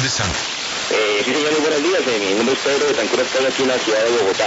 está? Sí, señor, muy buenos días. Mi nombre es Pedro de Tancura, estoy aquí en la ciudad de Bogotá.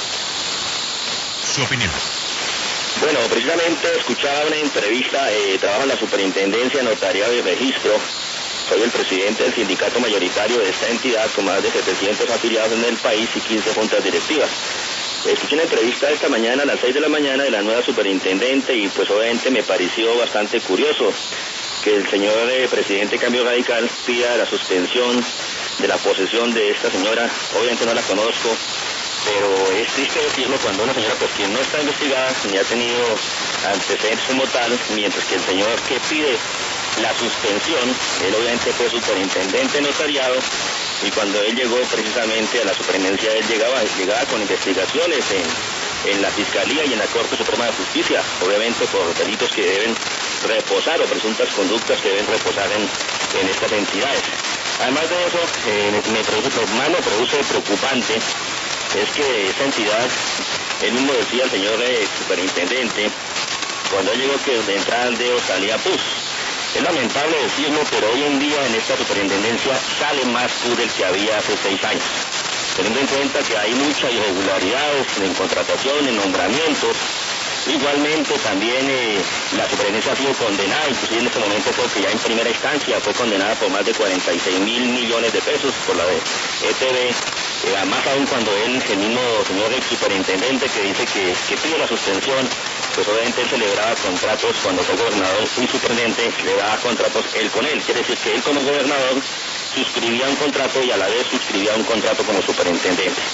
Su opinión. Bueno, precisamente escuchaba una entrevista, trabajo en la Superintendencia Notariado y Registro. Soy el presidente del sindicato mayoritario de esta entidad con más de 700 afiliados en el país y 15 juntas directivas. Escuché una entrevista esta mañana a las 6 de la mañana de la nueva superintendente y pues obviamente me pareció bastante curioso que el señor presidente Cambio Radical pida la suspensión de la posesión de esta señora. Obviamente no la conozco, pero es triste decirlo cuando una señora pues que no está investigada ni ha tenido antecedentes como tal, mientras que el señor que pide la suspensión, él obviamente fue superintendente notariado, y cuando él llegó precisamente a la superintendencia, él llegaba con investigaciones en la Fiscalía y en la Corte Suprema de Justicia, obviamente por delitos que deben reposar o presuntas conductas que deben reposar en estas entidades. Además de eso, más me produce preocupante es que esa entidad, él mismo decía, el señor superintendente, cuando él llegó, que de entrada al dedo salía pus. Es lamentable decirlo, pero hoy en día en esta superintendencia sale más pus del que había hace 6 años. Teniendo en cuenta que hay muchas irregularidades en contratación, en nombramientos. Igualmente también la superintendencia ha sido condenada, inclusive en este momento creo que ya en primera instancia fue condenada por más de 46.000 millones de pesos por la de ETB. Más aún cuando él, el mismo señor ex superintendente que dice que pide la suspensión, pues obviamente él celebraba contratos cuando fue gobernador y superintendente, le daba contratos él con él. Quiere decir que él como gobernador suscribía un contrato y a la vez suscribía un contrato como superintendente.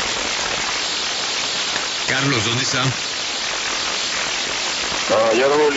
Carlos, ¿dónde está? No, yo no